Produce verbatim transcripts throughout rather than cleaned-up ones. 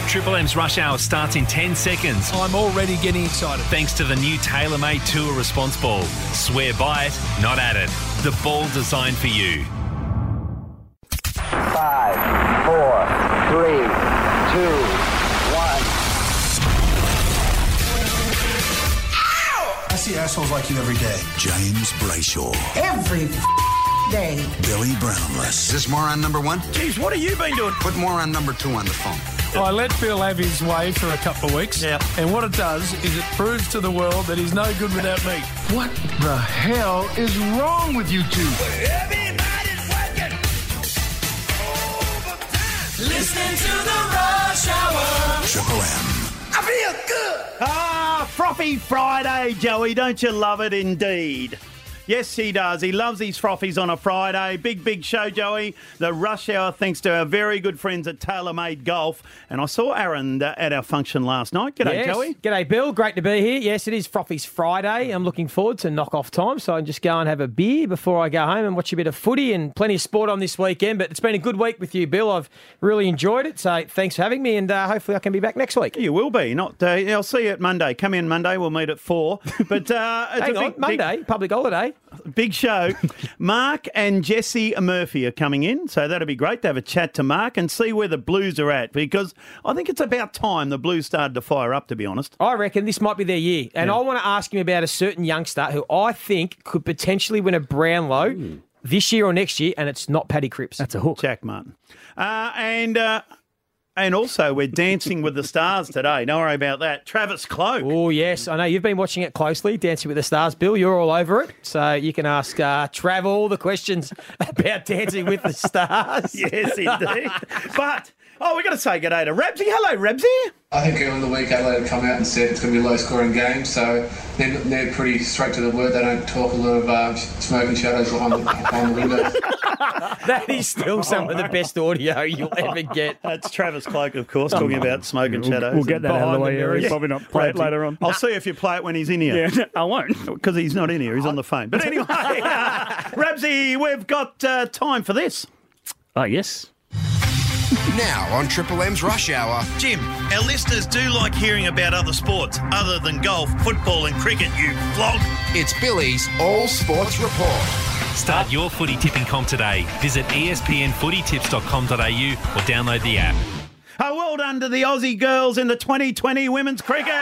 Triple M's Rush Hour starts in ten seconds. I'm already getting excited. Thanks to the new tailor-made Tour Response Ball. Swear by it, not at it. The ball designed for you. Five, four, three, two, one. I see assholes like you every day. James Brayshaw. Every day. Billy Brownless. Is this moron number one? Geez, what have you been doing? Put moron number two on the phone. I let Bill have his way for a couple of weeks. Yeah. And what it does is it proves to the world that he's no good without me. What the hell is wrong with you two? Everybody's working overtime. Listening to the Rush Hour. Triple M. I feel good. Ah, Frothy Friday, Joey. Don't you love it indeed? Yes, he does. He loves his frothies on a Friday. Big, big show, Joey. The Rush Hour, thanks to our very good friends at TaylorMade Golf. And I saw Aaron uh, at our function last night. G'day, yes. Joey. G'day, Bill. Great to be here. Yes, it is Frothy's Friday. I'm looking forward to knock-off time, so I can just go and have a beer before I go home and watch a bit of footy and plenty of sport on this weekend. But it's been a good week with you, Bill. I've really enjoyed it, so thanks for having me, and uh, hopefully I can be back next week. You will be. Not. Uh, I'll see you at Monday. Come in Monday. We'll meet at four. But uh, it's Hang a on, big, Monday, big, public holiday. Big show. Mark and Jesse Murphy are coming in, so that'll be great to have a chat to Mark and see where the Blues are at, because I think it's about time the Blues started to fire up, to be honest. I reckon this might be their year. And Yeah. I want to ask him about a certain youngster who I think could potentially win a Brownlow Ooh. this year or next year, and it's not Paddy Cripps. That's a hook. Jack Martin. Uh, and... Uh, And also, we're dancing with the stars today. Don't worry about that. Travis Cloak. Oh, yes. I know you've been watching it closely, Dancing with the Stars. Bill, you're all over it. So you can ask uh, Trav all the questions about Dancing with the Stars. Yes, indeed. But, oh, we've got to say good day to Rabsy. Hello, Rabsy. I think early in the week Adelaide come out and said it's going to be a low-scoring game, so they're, they're pretty straight to the word. They don't talk a lot of uh, smoke and shadows behind the, behind the windows. That is still some of the best audio you'll ever get. That's Travis Cloak, of course, talking about smoke and We'll- shadows. we'll get that out of the Behind way, mirrors. We'll probably not play it Rabsy. later on. I'll see if you play it when he's in here. Yeah, I won't. Because he's not in here. He's on the phone. But anyway, uh, Rabsy, we've got uh, time for this. Oh, yes. Now on Triple M's Rush Hour. Jim, our listeners do like hearing about other sports other than golf, football and cricket, you flog. It's Billy's All Sports Report. Start your footy tipping comp today. Visit e s p n footy tips dot com dot a u or download the app. Oh, well done to the Aussie girls in the twenty twenty women's cricket.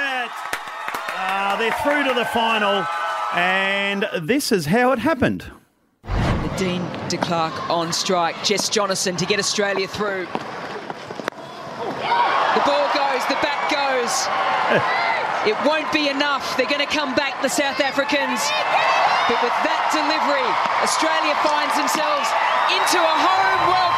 Uh, they're through to the final, and this is how it happened. Dean de Klerk on strike. Jess Jonathan to get Australia through. The ball goes, the bat goes. It won't be enough. They're going to come back, the South Africans. But with that delivery, Australia finds themselves into a home World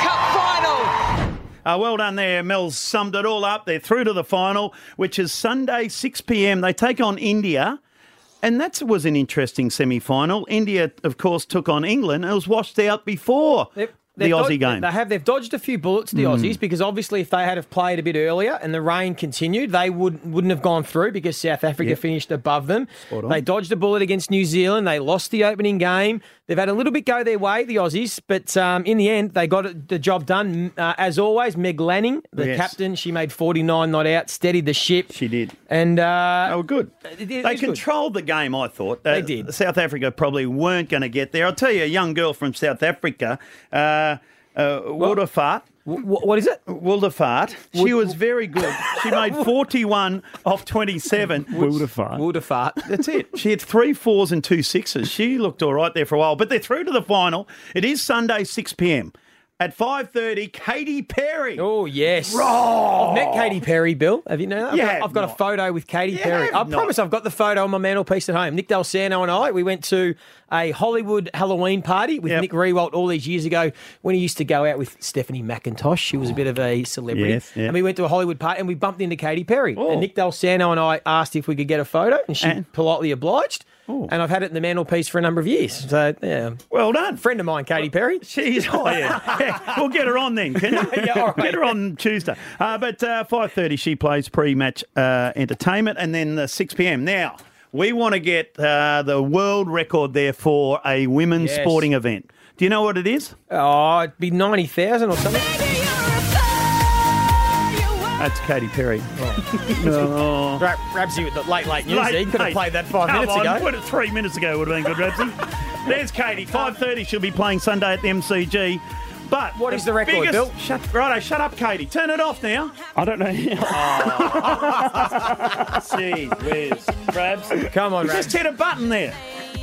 Cup final. Uh, well done there. Mel's summed it all up. They're through to the final, which is Sunday, six p m. They take on India. And that was an interesting semi-final. India, of course, took on England. It was washed out before Yep. the They've Aussie dod- game. They have. They've dodged a few bullets, the Mm. Aussies, because obviously if they had have played a bit earlier and the rain continued, they would, wouldn't have gone through because South Africa Yep. finished above them. Spot on. They dodged a bullet against New Zealand. They lost the opening game. They've had a little bit go their way, the Aussies, but um, in the end, they got it, the job done. Uh, as always, Meg Lanning, the Yes. captain, she made forty-nine not out, steadied the ship. She did. And uh, they were good. It, it They was good. controlled the game, I thought. Uh, They did. South Africa probably weren't going to get there. I'll tell you, a young girl from South Africa, uh, uh, Wildefart. What is it? Wildefart. She was very good. She made forty-one off twenty-seven. Wildefart. Wildefart. That's it. She had three fours and two sixes. She looked all right there for a while. But they're through to the final. It is Sunday, six p m. At five thirty, Katy Perry. Oh, yes. Raw. I've met Katy Perry, Bill. Have you known that? I've You got, have I've got not. a photo with Katy You Perry. have I not. promise I've got the photo on my mantelpiece at home. Nick Dalsano and I, we went to a Hollywood Halloween party with Yep. Nick Rewalt all these years ago when he used to go out with Stephanie McIntosh. She was a bit of a celebrity. Yes, yeah. And we went to a Hollywood party and we bumped into Katy Perry. Oh. And Nick Dalsano and I asked if we could get a photo and she And? politely obliged. Oh. And I've had it in the mantelpiece for a number of years. So, yeah. Well done. Friend of mine, Katy Perry. She's, oh, yeah. yeah. We'll get her on then, can you? Yeah, all right. Get her on Tuesday. Uh, but uh, five thirty, she plays pre-match uh, entertainment, and then uh, six p m. Now, we want to get uh, the world record there for a women's Yes. sporting event. Do you know what it is? Oh, it'd be ninety thousand or something. That's Katy Perry. Oh. Ra- Rabsy with the late, late news. Late, He could have mate, played that five come minutes on, ago. Put it three minutes ago would have been good, Rabsy. There's Katy. five thirty, she'll be playing Sunday at the M C G. But what is the record, biggest, Bill? Shut, righto, shut up, Katie. Turn it off now. I don't know. Jeez, where's Rabs? Come on, You Rabs. just hit a button there.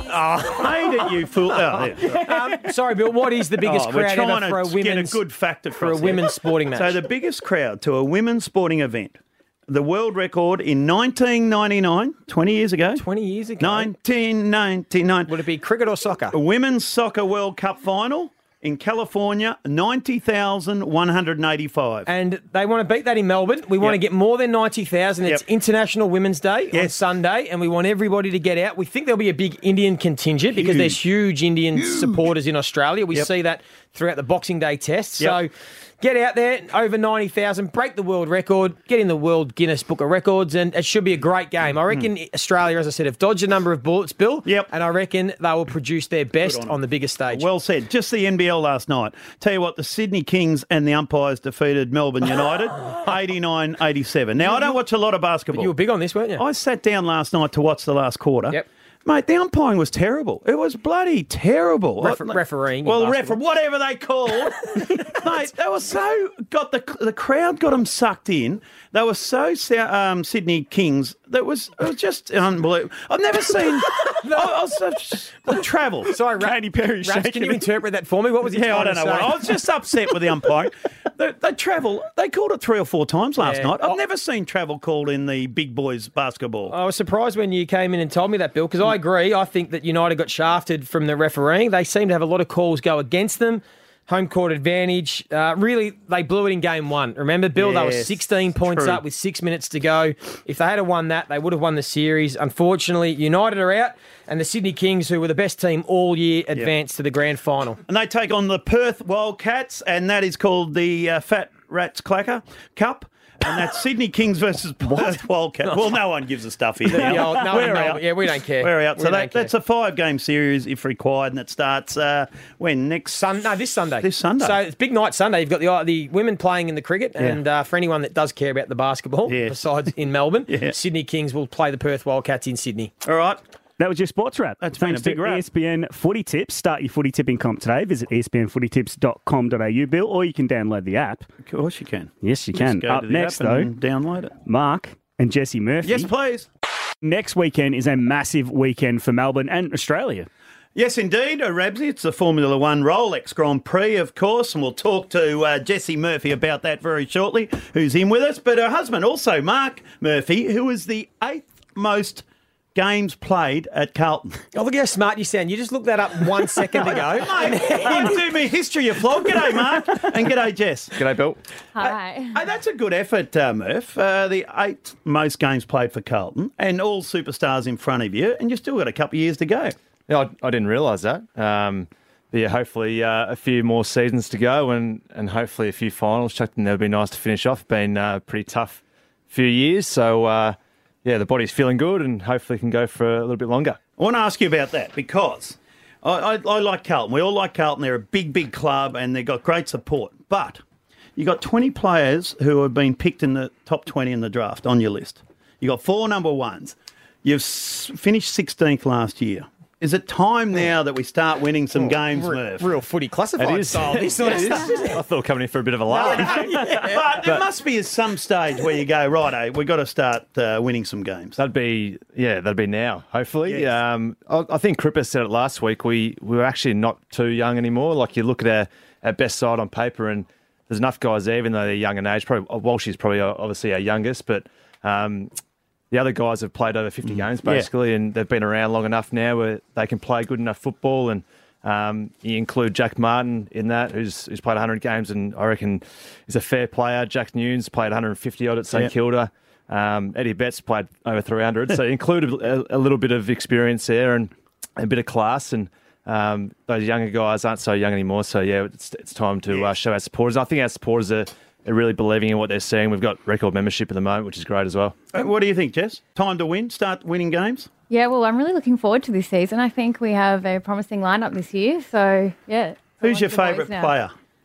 Oh, hate it, you fool. Oh, yeah. Um, sorry, Bill. What is the biggest Oh, we're crowd trying ever for a to get a women's good fact for a across here. women's sporting match? So the biggest crowd to a women's sporting event, the world record in nineteen ninety-nine, twenty years ago. twenty years ago. nineteen ninety-nine. Would it be cricket or soccer? A women's soccer World Cup final in California, ninety thousand one hundred eighty-five. And they want to beat that in Melbourne. We want Yep. to get more than ninety thousand. It's Yep. International Women's Day on Yes. Sunday, and we want everybody to get out. We think there'll be a big Indian contingent because Huge. there's huge Indian supporters in Australia. We Yep. see that throughout the Boxing Day test. Yep. So get out there, over ninety thousand, break the world record, get in the World Guinness Book of Records, and it should be a great game. I reckon Australia, as I said, have dodged a number of bullets, Bill. Yep. And I reckon they will produce their best on on, the biggest stage. Well said. Just the N B L last night. Tell you what, the Sydney Kings and the umpires defeated Melbourne United eighty-nine eighty-seven. Now, I don't watch a lot of basketball. But you were big on this, weren't you? I sat down last night to watch the last quarter. Yep. Mate, the umpiring was terrible. It was bloody terrible. Refer- I- refereeing in Well, basketball. refer- whatever they call it. Mate, they were so... got the the crowd got them sucked in. They were so um, Sydney Kings. That was it was just unbelievable. I've never seen... I, I was such, the travel. Sorry, Ra- Katy Perry Raps, can shaking you it. interpret that for me? What was he Yeah, I trying don't to know say? what. I was just upset with the umpiring. They, they travel. They called it three or four times last Yeah. night. I've Oh. never seen travel called in the big boys basketball. I was surprised when you came in and told me that, Bill, because I agree. I think that United got shafted from the refereeing. They seem to have a lot of calls go against them. Home court advantage. Uh, really, they blew it in game one. Remember, Bill, they were Yes, sixteen points true. up with six minutes to go. If they had won that, they would have won the series. Unfortunately, United are out, and the Sydney Kings, who were the best team all year, advanced to the grand final. And they take on the Perth Wildcats, and that is called the uh, Fat Rats Clacker Cup. And that's Sydney Kings versus Perth Wildcats. Well, no one gives a stuff here. The old- no We're one- out. yeah, we don't care. We're out. We So don't that, care. that's a five-game series if required, and it starts uh, when next Sun, no, this Sunday. This Sunday. So it's big night Sunday. You've got the the women playing in the cricket, Yeah. and uh, for anyone that does care about the basketball, Yeah. besides in Melbourne, Yeah. Sydney Kings will play the Perth Wildcats in Sydney. All right. That was your sports wrap. That's been Thanks a big to wrap. E S P N Footy Tips. Start your footy tipping comp today. Visit e s p n footy tips dot com dot a u, Bill, or you can download the app. Of course you can. Yes, you Just can. go Up to the next, app though, and download it. Mark and Jesse Murphy. Yes, please. Next weekend is a massive weekend for Melbourne and Australia. Yes, indeed, uh, Rabsy. It's the Formula One Rolex Grand Prix, of course, and we'll talk to uh, Jesse Murphy about that very shortly, who's in with us. But her husband, also Mark Murphy, who is the eighth most games played at Carlton. Oh, look how smart you sound. You just looked that up one second ago. Mate, I do me history of flog. G'day, Mark, and g'day, Jess. G'day, Bill. Hi. Hey, that's a good effort, uh, Murph. Uh, the eighth most games played for Carlton, and all superstars in front of you, and you've still got a couple of years to go. Yeah, I, I didn't realise that. Um, but yeah, hopefully uh, a few more seasons to go, and, and hopefully a few finals. Chucked in there would be nice to finish off. Been a pretty tough few years, so uh, yeah, the body's feeling good, and hopefully can go for a little bit longer. I want to ask you about that because I, I, I like Carlton. We all like Carlton. They're a big, big club, and they've got great support. But you got twenty players who have been picked in the top twenty in the draft on your list. You got four number ones. You've s- finished sixteenth last year. Is it time now that we start winning some games, real, Murph? real footy classified It is. style. This sort of It stuff. is. I thought coming in for a bit of a laugh. But there must be some stage where you go, right, we've got to start uh, winning some games. That'd be, yeah, that'd be now, hopefully. Yes. Um, I, I think Cripper said it last week. We, we were actually not too young anymore. Like, you look at our, our best side on paper, and there's enough guys there, even though they're young in age. Probably Walshy's probably uh, obviously our youngest, but um, the other guys have played over fifty games, basically, and they've been around long enough now where they can play good enough football. And um, you include Jack Martin in that, who's, who's played one hundred games, and I reckon is a fair player. Jack Nunes played one hundred fifty odd at St Yeah. Kilda. Um, Eddie Betts played over three hundred, so included a, a little bit of experience there and a bit of class. And um, those younger guys aren't so young anymore. So yeah, it's it's time to uh, show our supporters. I think our supporters are, are really believing in what they're seeing. We've got record membership at the moment, which is great as well. Uh, What do you think, Jess? Time to win? Start winning games? Yeah, well, I'm really looking forward to this season. I think we have a promising lineup this year. So, yeah. Who's your on to the boys favourite now. player?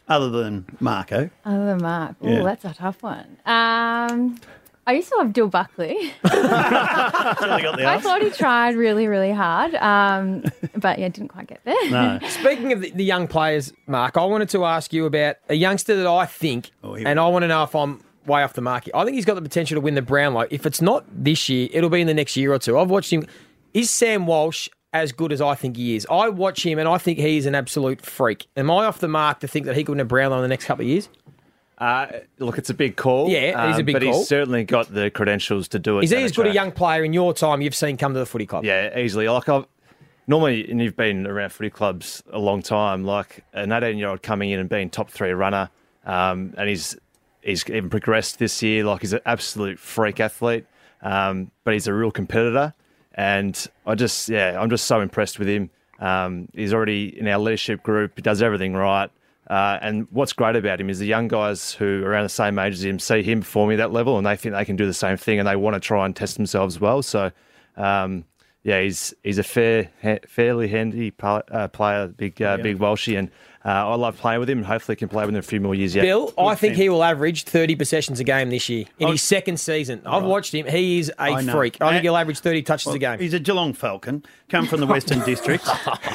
other than Marco? Other than Mark. Oh, Yeah. that's a tough one. Um, I used to love Dill Buckley. I thought he tried really, really hard, um, but yeah, didn't quite get there. No. Speaking of the, the young players, Mark, I wanted to ask you about a youngster that I think, Oh, and I want to know if I'm way off the mark. I think he's got the potential to win the Brownlow. If it's not this year, it'll be in the next year or two. I've watched him. Is Sam Walsh as good as I think he is? I watch him and I think he's an absolute freak. Am I off the mark to think that he could win a Brownlow in the next couple of years? Uh, look, it's a big call. Yeah, it is a um, big but call. he's certainly got the credentials to do it. Is he down as the good a track. young player in your time you've seen come to the footy club? Yeah, easily. Like I've normally, and you've been around footy clubs a long time. Like an eighteen-year-old coming in and being top three runner, um, and he's he's even progressed this year. Like he's an absolute freak athlete, um, but he's a real competitor. And I just, yeah, I'm just so impressed with him. Um, he's already in our leadership group. He does everything right. Uh, and what's great about him is the young guys who are around the same age as him see him performing at that level, and they think they can do the same thing, and they want to try and test themselves as well. So, um, yeah, he's he's a fair, ha- fairly handy pa- uh, player, big uh, big Welshie, and uh, I love playing with him, and hopefully can play with him a few more years yet. Bill, I think he will average thirty possessions a game this year in Oh. his second season. I've watched him. He is a I know. freak. I think And- he'll average thirty touches Well, a game. He's a Geelong Falcon, come from the Western District,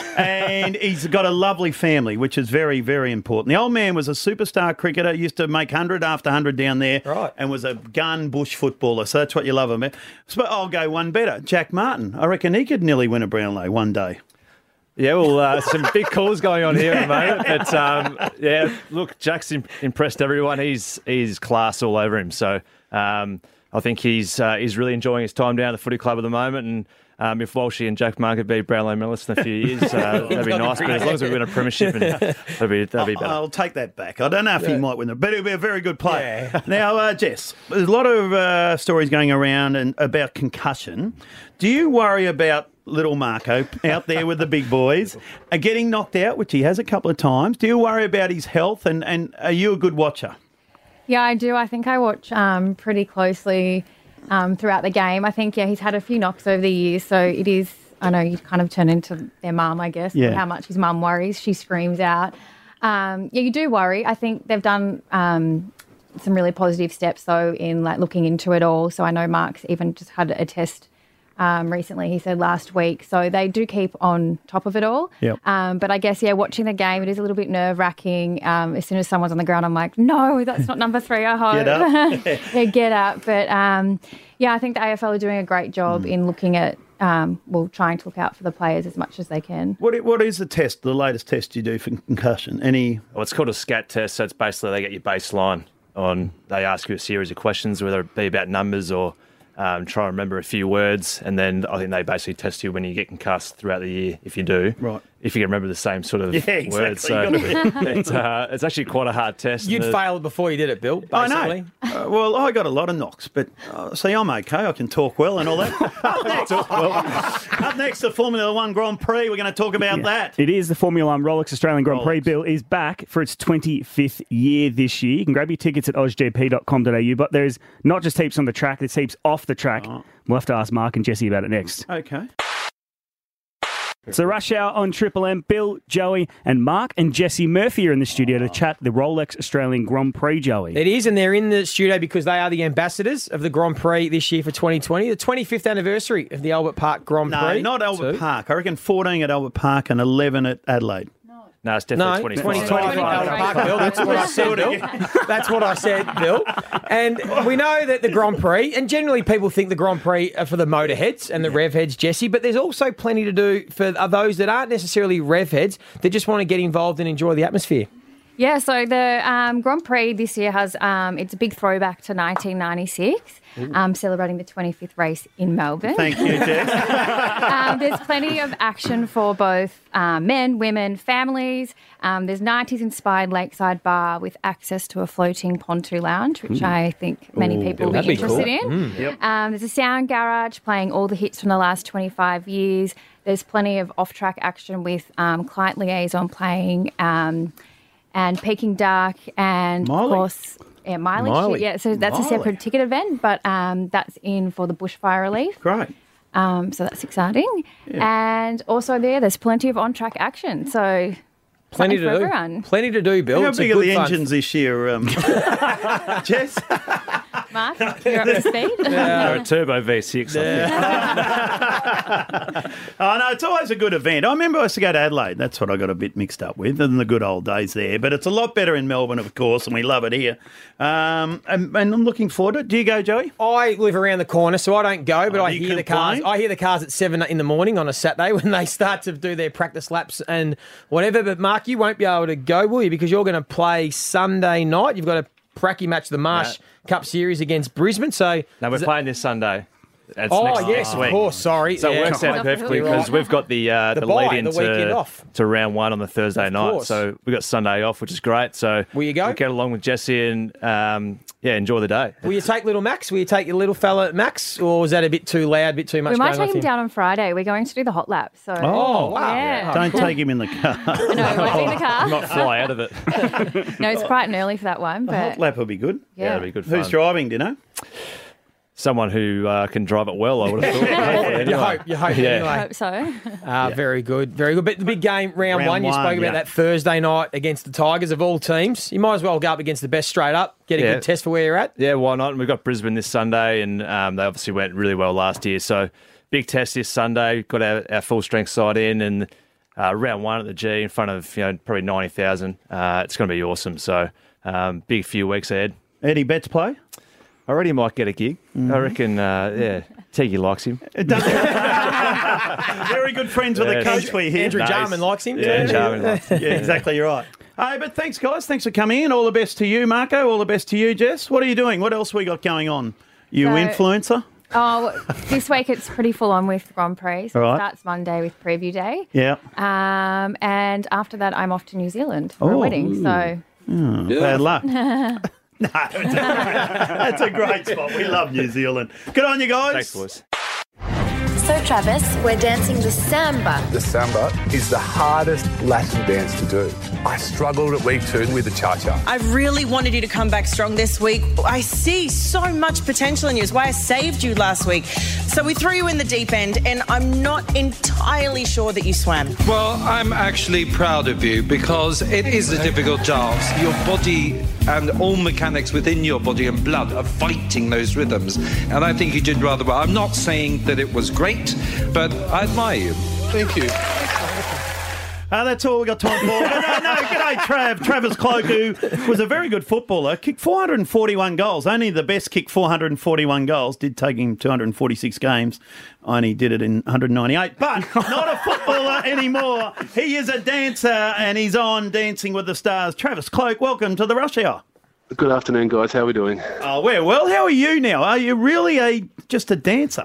and he's got a lovely family, which is very, very important. The old man was a superstar cricketer, used to make hundred after hundred down there, right. and was a gun bush footballer. So that's what you love him. So I'll go one better. Jack Martin. I reckon he could nearly win a Brownlow one day. Yeah, well, uh, some big calls going on here at the moment. But, um, yeah, look, Jack's im- impressed everyone. He's he's class all over him. So um, I think he's uh, he's really enjoying his time down at the footy club at the moment. And um, if Walshy and Jack Mark could be Brownlow medalists in a few years, uh, that'd be nice. But as long as we win a premiership, and that'd be, that'd be better. I'll take that back. I don't know if he might win it, but he'll be a very good player. Now, uh, Jess, there's a lot of uh, stories going around and about concussion. Do you worry about little Marco out there with the big boys are getting knocked out, which he has a couple of times? Do you worry about his health, and, and are you a good watcher? Yeah, I do. I think I watch um, pretty closely um, throughout the game. I think, yeah, he's had a few knocks over the years, so it is, I know you kind of turn into their mum, I guess, Yeah. how much his mum worries. She screams out. Um, yeah, you do worry. I think they've done um, some really positive steps, though, in like looking into it all. So I know Mark's even just had a test Um, recently, he said last week. So they do keep on top of it all. Yep. Um, but I guess, yeah, watching the game, it is a little bit nerve-wracking. Um, as soon as someone's on the ground, I'm like, no, that's not number three, I hope. Get up. yeah, get up. But, um, yeah, I think the A F L are doing a great job Mm. in looking at, um, well, trying to look out for the players as much as they can. What i- What is the test, the latest test you do for concussion? Any? Well, it's called a SCAT test. So it's basically they get your baseline on, they ask you a series of questions, whether it be about numbers or Um, try and remember a few words, and then I think they basically test you when you get concussed throughout the year, if you do. Right. If you can remember the same sort of Yeah, exactly. words. So You gotta be- it's, uh, it's actually quite a hard test. You'd And the- failed before you did it, Bill, I basically. know. Uh, well, I got a lot of knocks, but uh, see, I'm okay. I can talk well and all that. Up next, up next, the Formula One Grand Prix. We're going to talk about that. It is the Formula One Rolex Australian Grand Prix. Bill is back for its twenty-fifth year this year. You can grab your tickets at oz g p dot com dot a u, but there's not just heaps on the track, there's heaps off the track. We'll have to ask Mark and Jesse about it next. Okay. So Rush Hour on Triple M. Bill, Joey and Mark and Jesse Murphy are in the studio to chat the Rolex Australian Grand Prix, Joey. It is, and they're in the studio because they are the ambassadors of the Grand Prix this year for twenty twenty, the twenty-fifth anniversary of the Albert Park Grand No, Prix. not Albert Two. Park. I reckon fourteen at Albert Park and eleven at Adelaide. No, it's No, definitely twenty twenty-five. twenty Albert Park, Bill. That's what I said, Bill. That's what I said, Bill. And we know that the Grand Prix, and generally people think the Grand Prix are for the motorheads and the rev heads, Jesse, but there's also plenty to do for those that aren't necessarily rev heads that just want to get involved and enjoy the atmosphere. Yeah, so the um, Grand Prix this year has, um, it's a big throwback to nineteen ninety-six, um, celebrating the twenty-fifth race in Melbourne. Thank you, Jess. um, there's plenty of action for both uh, men, women, families. Um, there's nineties-inspired lakeside bar with access to a floating pontoon lounge, which Mm. I think many Ooh, people will that'd be be interested cool. in. Mm. Yep. Um, there's a sound garage playing all the hits from the last twenty-five years. There's plenty of off-track action with um, client liaison playing um, and Peking Duck and, Miley. of course, yeah, mileage. Miley. Yeah, so that's a Miley. separate ticket event, but um, that's in for the bushfire relief. Great. Um, so that's exciting. And also there, there's plenty of on-track action. So Plenty Something to for do. everyone. Plenty to do, Bill. How It's a big are good the fun. engines this year, um, Jess? Mark, you're up to speed? They're a turbo V six. I think. Oh, no, it's always a good event. I remember I used to go to Adelaide. That's what I got a bit mixed up with than the good old days there. But it's a lot better in Melbourne, of course, and we love it here. Um, and, and I'm looking forward to it. Do you go, Joey? I live around the corner, so I don't go, but Oh, I you hear the complain? cars. I hear the cars at seven in the morning on a Saturday when they start to do their practice laps and whatever. But Mark, you won't be able to go, will you? Because you're going to play Sunday night. You've got a pracky match, the Marsh Cup Series against Brisbane. So No, we're is it- playing this Sunday. It's Oh, next, yes, next of week. course, sorry. So Yeah. it works out perfectly You're because right. we've got the uh, The the, bye, lead the weekend into off. to round one on the Thursday night. course. So we got Sunday off, which is great. So will you go? We'll get along with Jesse and um, yeah, enjoy the day. Will you take little Max? Will you take your little fella Max? Or was that a bit too loud, a bit too much We might going on take for him you? down on Friday. We're going to do the hot lap. So Oh, wow. Yeah. Don't take him in the car. No, it won't be in the car. Not fly out of it. No, it's bright and early for that one. The But hot lap will be good. Yeah. it'll be good fun. Who's driving, do you know? Someone who uh, can drive it well, I would have thought. Hopefully, You anyway. hope, you hope Yeah. I anyway. hope so. Ah, very good, very good. But the big game, round, Round one, you one, spoke about yeah. that Thursday night against the Tigers of all teams. You might as well go up against the best straight up, get a Yeah. good test for where you're at. Yeah, why not? And we've got Brisbane this Sunday, and um, they obviously went really well last year. So big test this Sunday. Got our, our full strength side in, and uh, round one at the G in front of you know probably ninety thousand. Uh, it's going to be awesome. So um, big few weeks ahead. Eddie Betts play? I already might get a gig. Mm-hmm. I reckon. Uh, yeah, Tiggy likes him. Very good friends with the Yes. coach we hear. Andrew Nice. Jarman likes him. Yeah, too. Jarman likes him. Yeah, exactly right. Hey, but thanks, guys. Thanks for coming in. All the best to you, Marco. All the best to you, Jess. What are you doing? What else we got going on? You So- influencer? Oh, this week it's pretty full on with Grand Prix. So All right. it starts Monday with preview day. Yeah. Um, and after that, I'm off to New Zealand for a Oh, wedding. ooh. So Oh, bad luck. No, that's a great spot. We love New Zealand. Good on you guys. Thanks, boys. So, Travis, we're dancing the samba. The samba is the hardest Latin dance to do. I struggled at week two with the cha-cha. I really wanted you to come back strong this week. I see so much potential in you. It's why I saved you last week. So we threw you in the deep end, and I'm not entirely sure that you swam. Well, I'm actually proud of you because it is a difficult dance. Your body and all mechanics within your body and blood are fighting those rhythms. And I think you did rather well. I'm not saying that it was great, but I admire you. Thank you. Uh, that's all we got time for. But no, no, g'day, Trav. Travis Cloak, who was a very good footballer, kicked four hundred forty-one goals. Only the best kicked four hundred forty-one goals. Did take him two hundred forty-six games. Only did it in one hundred ninety-eight. But not a footballer anymore. He is a dancer, and he's on Dancing with the Stars. Travis Cloak, welcome to the Rush Hour. Good afternoon, guys. How are we doing? Oh, we're well. How are you now? Are you really a just a dancer?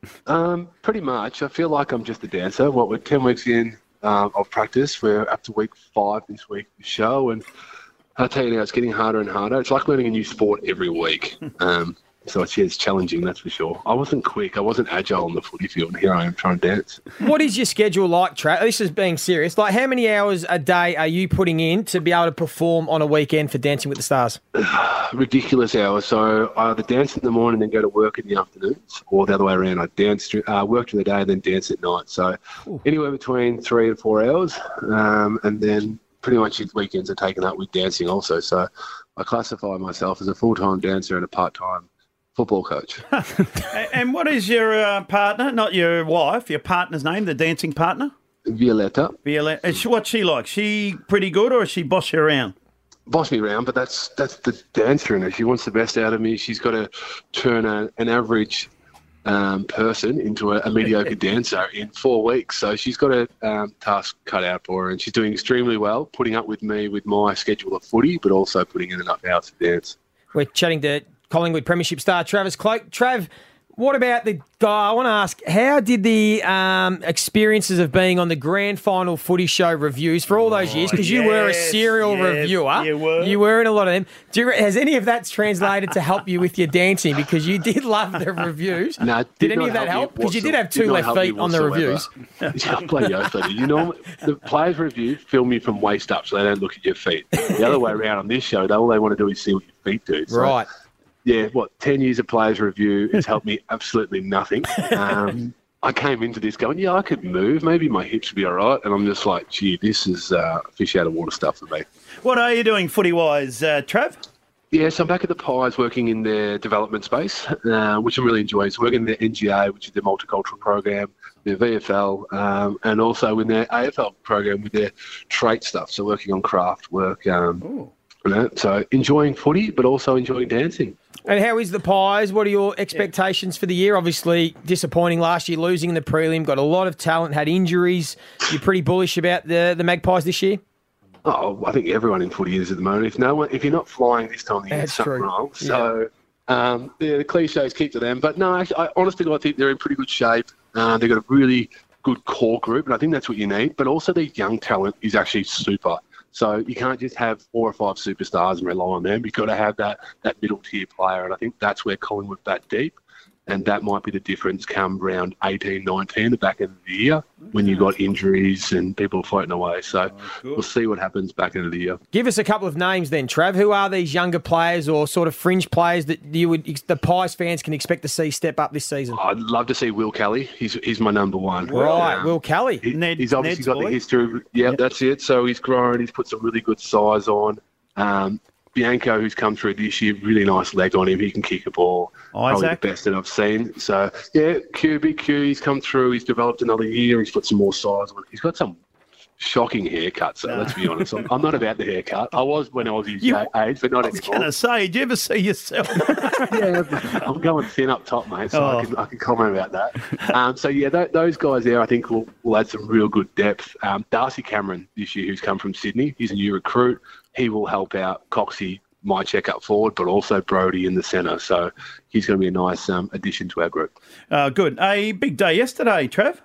Um, pretty much. I feel like I'm just a dancer. What, we're ten weeks in um, of practice. We're up to week five this week, the show. And I tell you now, it's getting harder and harder. It's like learning a new sport every week. Um, so it's, yeah, it's challenging, that's for sure. I wasn't quick. I wasn't agile on the footy field. And here I am trying to dance. What is your schedule like, Trav? This is being serious. Like, how many hours a day are you putting in to be able to perform on a weekend for Dancing with the Stars? Ridiculous hours. So I either dance in the morning and then go to work in the afternoons, or the other way around. I dance, uh, work during the day and then dance at night. So Ooh. anywhere between three and four hours. Um, and then pretty much your weekends are taken up with dancing also. So I classify myself as a full-time dancer and a part-time football coach. And what is your uh, partner, not your wife, your partner's name, the dancing partner? Violetta. Violetta. Is she, what's she like? She pretty good, or is she boss you around? Boss me around, but that's that's the dancer in her. She wants the best out of me. She's got to turn a, an average um, person into a, a mediocre dancer in four weeks. So she's got a um, task cut out for her, and she's doing extremely well, putting up with me with my schedule of footy, but also putting in enough hours to dance. We're chatting to Collingwood Premiership star Travis Cloak. Trav, what about the guy? I want to ask, how did the um, experiences of being on the grand final footy show reviews for all those years? Because you yes, were a serial yes, reviewer. you were. You were in a lot of them. Do you, has any of that translated to help you with your dancing? Because you did love the reviews. No, it did did any not of that help me help? Because you did have whatso- did two not left help me feet on the whatsoever. reviews. Yeah, bloody oath, I did. You know, the players' review film you from waist up, so they don't look at your feet. The other way around on this show, they, all they want to do is see what your feet do. So, Right. Yeah, what, ten years of players' review has helped me absolutely nothing. Um, I came into this going, yeah, I could move. Maybe my hips would be all right. And I'm just like, gee, this is uh, fish out of water stuff for me. What are you doing footy-wise, uh, Trav? Yeah, so I'm back at the Pies working in their development space, uh, which I'm really enjoying. So working in their N G A, which is their multicultural program, their V F L, um, and also in their A F L program with their trait stuff. So working on craft work. Um, you know, so enjoying footy, but also enjoying dancing. And how is the Pies? What are your expectations for the year? Obviously, disappointing last year, losing in the prelim. Got a lot of talent, had injuries. You're pretty bullish about the, the Magpies this year? Oh, I think everyone in footy is at the moment. If no one, if you're not flying this time of year, That's it's something true. wrong. So, yeah. um, yeah, the cliches keep to them. But no, actually, I honestly, I think they're in pretty good shape. Uh, they've got a really good core group, and I think that's what you need. But also, their young talent is actually super. So you can't just have four or five superstars and rely on them. You've got to have that that middle tier player, and I think that's where Collingwood bat deep. And that might be the difference come round eighteen, nineteen, the back end of the year, when you've got injuries and people floating away. So we'll see what happens back end of the year. Give us a couple of names then, Trav. Who are these younger players or sort of fringe players that you would the Pies fans can expect to see step up this season? I'd love to see Will Kelly. He's he's my number one. Right, Um, Will Kelly. He, Ned- he's obviously Ned's got boy. the history. Yeah, that's it. So he's grown. He's put some really good size on. Um, Bianco, who's come through this year, really nice leg on him. He can kick a ball. Probably Isaac. the best that I've seen. So, yeah, Q, big Q, he's come through. He's developed another year. He's put some more size on. He's got some shocking haircut, so let's be honest. I'm, I'm not about the haircut. I was when I was his You- age, but not I was anymore. going to say, did you ever see yourself? yeah, I'm going thin up top, mate, so Oh. I, can, I can comment about that. Um, so, yeah, th- those guys there, I think, will, will add some real good depth. Um, Darcy Cameron this year, who's come from Sydney, he's a new recruit. He will help out Coxie, my check up forward, but also Brody in the centre. So he's going to be a nice um, addition to our group. Uh, good. A big day yesterday, Trav.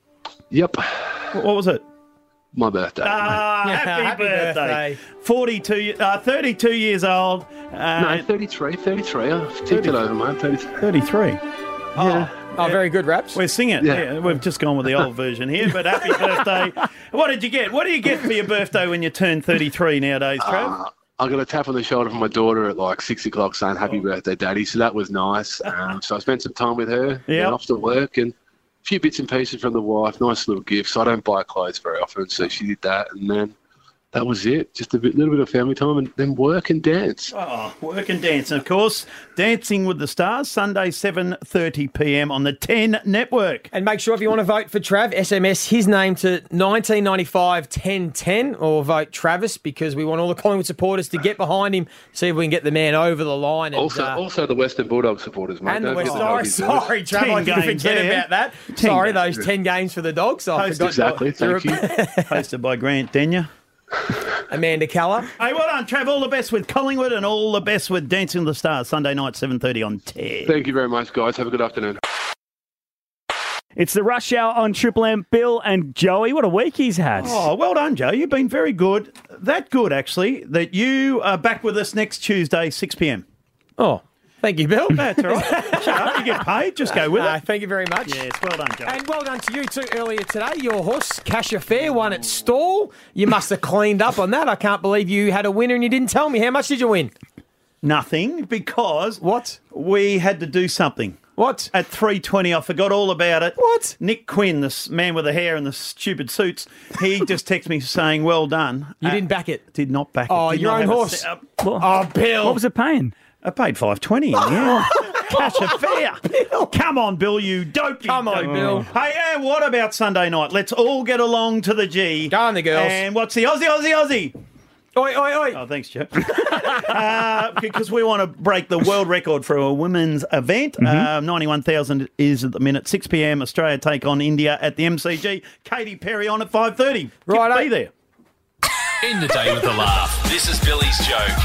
Yep. What was it? My birthday. Ah, Yeah, happy, happy birthday. birthday. forty-two, uh, thirty-two years old. Uh, no, thirty-three, thirty-three. I've ticked it over, mate. thirty-three. thirty-three. Yeah. Oh, very good, Raps. We're singing. Yeah. Yeah. We've just gone with the old version here, but happy birthday. What did you get? What do you get for your birthday when you turn thirty-three nowadays, Trav? Uh, I got a tap on the shoulder from my daughter at like six o'clock saying, happy birthday, Daddy. So that was nice. Um, so I spent some time with her, Yep. and off to work, and a few bits and pieces from the wife. Nice little gift. So I don't buy clothes very often. So she did that. And then that was it. Just a bit, little bit of family time and then work and dance. Oh, work and dance. And, of course, Dancing with the Stars, Sunday, seven thirty p m on the ten Network. And make sure if you want to vote for Trav, S M S his name to nineteen ninety-five ten ten or vote Travis, because we want all the Collingwood supporters to get behind him, see if we can get the man over the line. And, Also, uh, also the Western Bulldog supporters, mate. and the Don't West. get Sorry, doggies sorry, loose. Trav. I Ten didn't games forget there. about that. Ten sorry, games. those ten games for the Dogs. I Hosted- forgot. Exactly, thank you. Hosted by Grant Denyer. Amanda Keller. Hey, well done, Trav. All the best with Collingwood and all the best with Dancing with the Stars, Sunday night, seven thirty on ten. Thank you very much, guys. Have a good afternoon. It's the Rush Hour on Triple M. Bill and Joey. What a week he's had. Oh, well done, Joe. You've been very good. That good, actually, that you are back with us next Tuesday, six p m. Oh, thank you, Bill. That's all right. Shut up. You get paid. Just go with Uh, it. thank you very much. Yes, well done, Joe. And well done to you too earlier today. Your horse, Cassia Fair, won at Stall. You must have cleaned up on that. I can't believe you had a winner and you didn't tell me. How much did you win? Nothing, because What? we had to do something. What? At three twenty, I forgot all about it. What? Nick Quinn, this man with the hair and the stupid suits, he just texted me saying, well done. You Uh, didn't back it. Did not back Oh, it. Did your not own have it horse. set up. Oh, Bill. What was it paying? I paid five twenty. Yeah. Cash a fair. Come on, Bill, you dopey. Come on, dopey. Bill. Hey, and what about Sunday night? Let's all get along to the G. Go on, the girls. And what's the Aussie, Aussie, Aussie? Oi, oi, oi. Oh, thanks, Joe. uh, because we want to break the world record for a women's event. Mm-hmm. Uh, ninety-one thousand is at the minute. six p m. Australia take on India at the M C G. Katy Perry on at five thirty. Righto. Be there. In the day with a laugh. This is Billy's joke.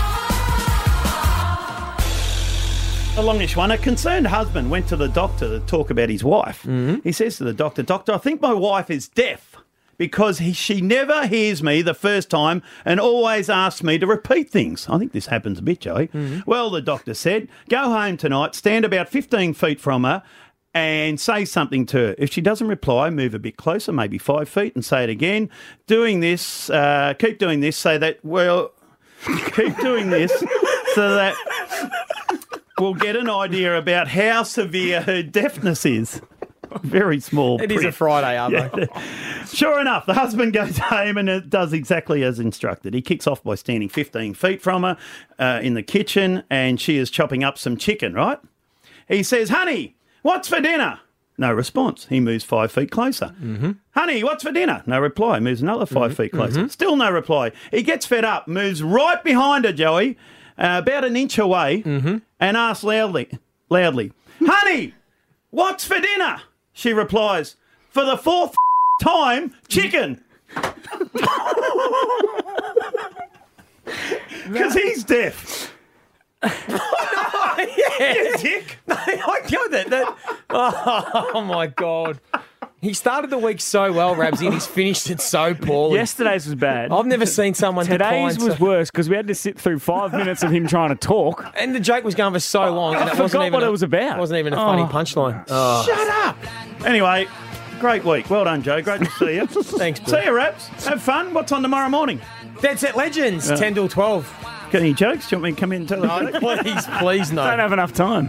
A longish one. A concerned husband went to the doctor to talk about his wife. Mm-hmm. He says to the doctor, Doctor, I think my wife is deaf because he, she never hears me the first time and always asks me to repeat things. I think this happens a bit, Joey. Mm-hmm. Well, the doctor said, go home tonight, stand about fifteen feet from her and say something to her. If she doesn't reply, move a bit closer, maybe five feet, and say it again. Doing this, uh, keep doing this so that, well, keep doing this so that we'll get an idea about how severe her deafness is. Very small. It is a Friday, Arvo. Yeah. Sure enough, the husband goes home and it does exactly as instructed. He kicks off by standing fifteen feet from her uh, in the kitchen, and she is chopping up some chicken, right? He says, honey, what's for dinner? No response. He moves five feet closer. Mm-hmm. Honey, what's for dinner? No reply. Moves another five Mm-hmm. feet closer. Mm-hmm. Still no reply. He gets fed up, moves right behind her, Joey, uh, about an inch away, Mm-hmm. and asks loudly, loudly, honey, what's for dinner? She replies, for the fourth time, chicken. Because he's deaf. yeah. You dick. No, I got that. that oh, my God. He started the week so well, Rabsy, and he's finished it so poorly. Yesterday's was bad. I've never seen someone Today's decline was so- worse because we had to sit through five minutes of him trying to talk. And the joke was going for so long. I and it forgot wasn't even what a, it was about. It wasn't even a funny Oh. punchline. Oh. Shut up. Anyway, great week. Well done, Joe. Great to see you. Thanks, Bill. See you, Raps. Have fun. What's on tomorrow morning? Dead Set Legends, Yeah. ten till twelve. Got any jokes? Do you want me to come in and tell No, them? please, please, no. Don't have enough time.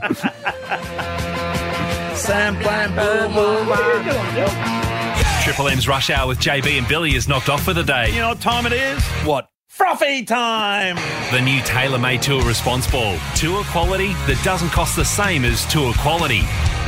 Sam, blam, boom, boom, boom. Triple M's Rush Hour with J B and Billy is knocked off for the day. You know what time it is? What? Frothy time. The new tailor-made Tour Response Ball. Tour quality that doesn't cost the same as Tour quality.